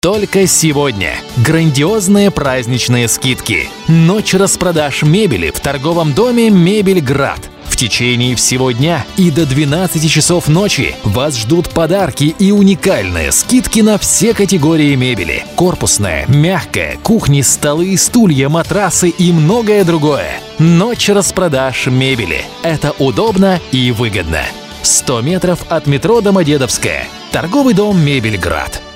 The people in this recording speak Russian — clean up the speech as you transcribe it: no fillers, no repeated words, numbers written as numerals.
Только сегодня грандиозные праздничные скидки. Ночь распродаж мебели в торговом доме «Мебельград». В течение всего дня и до 12 часов ночи вас ждут подарки и уникальные скидки на все категории мебели. Корпусная, мягкая, кухни, столы, стулья, матрасы и многое другое. Ночь распродаж мебели. Это удобно и выгодно. 100 метров от метро Домодедовская. Торговый дом «Мебельград».